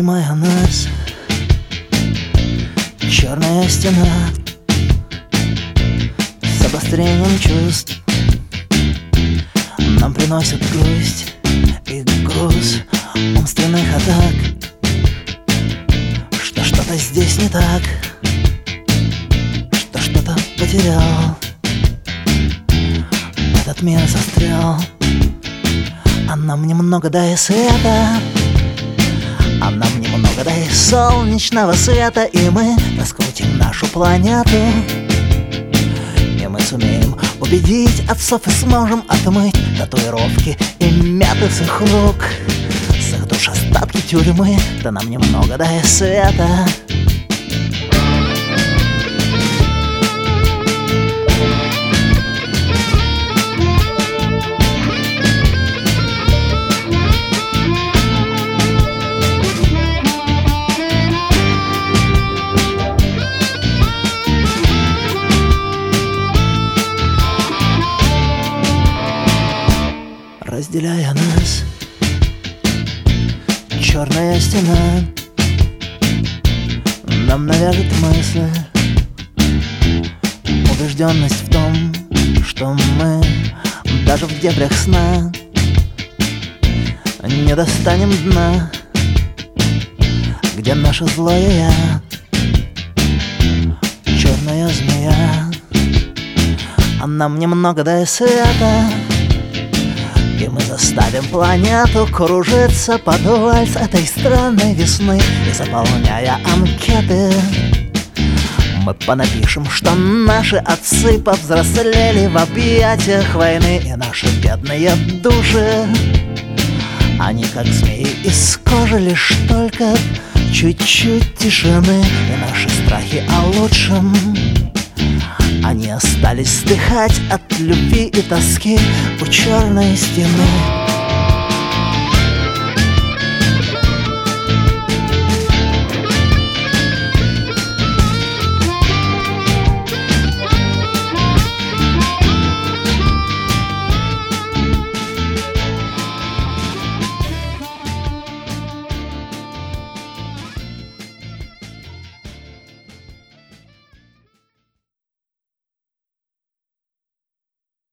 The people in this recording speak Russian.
обнимая нас, черная стена с обострением чувств нам приносит грусть и груз умственных атак, что что-то здесь не так, что что-то потерял, этот мир застрял. А нам немного дай света, а нам немного дай солнечного света, и мы раскрутим нашу планету, и мы сумеем убедить отцов и сможем отмыть татуировки и мяты с их рук, с их душ остатки тюрьмы. Да нам немного дай света. Разделяя нас, черная стена нам навяжет мысль, убежденность в том, что мы даже в дебрях сна не достанем дна, где наше злое я, черная змея. А нам немного дай света, и мы заставим планету кружиться под вальс этой странной весны. И заполняя анкеты, мы понапишем, что наши отцы повзрослели в объятиях войны, и наши бедные души, они как змеи из кожи, лишь только чуть-чуть тишины. И наши страхи о лучшем, они остались вздыхать от любви и тоски у черной стены.